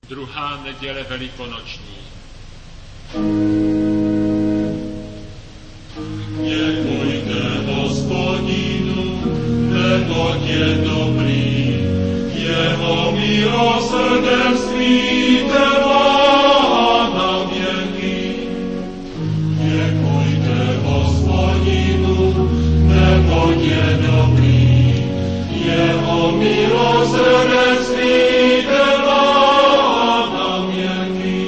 Druhá neděle velikonoční. Děkujte Hospodinu, neboť je dobrý, jeho milosrdenství trvá na věky. Děkujte Hospodinu, neboť je dobrý, jeho milosrdenství trvá na věky.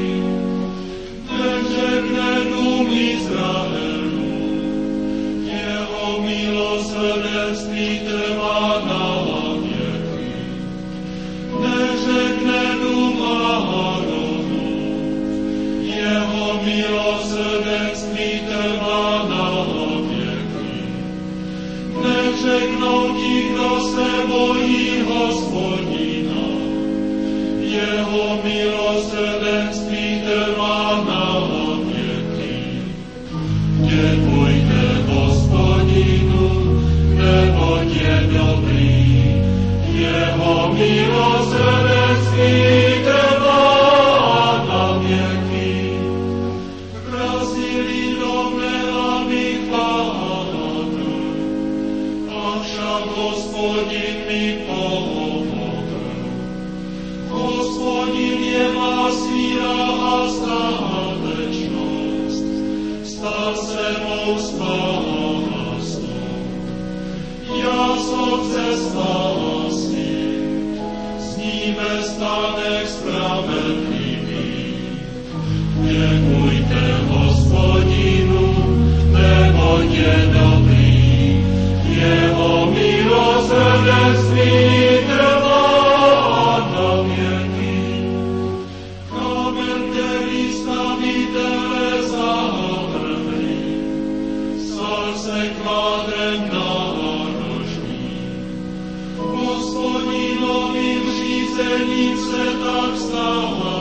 Nežehne dům Izraelu, jeho milosrdenství trvá na věky. Nežehne dům Aharonu, jeho milosrdenství trvá na věky. Nežehnou ti, kdo se bojí Hospodina, jeho milosrdenství trvá na věky. Děkujte Hospodinu, neboť je dobrý, jeho milosrdenství trvá na věky. Krasili rovné a my chválu, avšak Hospodin mi pomohl. Hospodin je má síla a statečnosť, stal se mou spásou. Ja som ze spásy, z níme stanek spravedlivý. Děkujte Hospodinu, neboť je dobrý, jeho milosrdenství trvá na věky. Kamen, který stavitele zahrli, stal se kvádrem náročný. Hospodinovým řízením se tak stalo,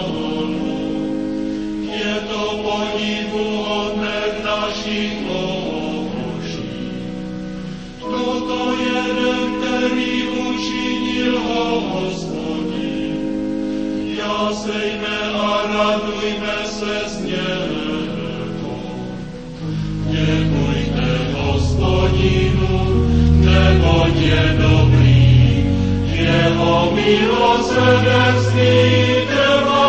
je to podivuhodné v našich očích. Toto je den, který učinil Hospodin. Jásejme a radujme se z něho. Děkujte Hospodinu, neboť je dobrý, jeho milosrdenství trvá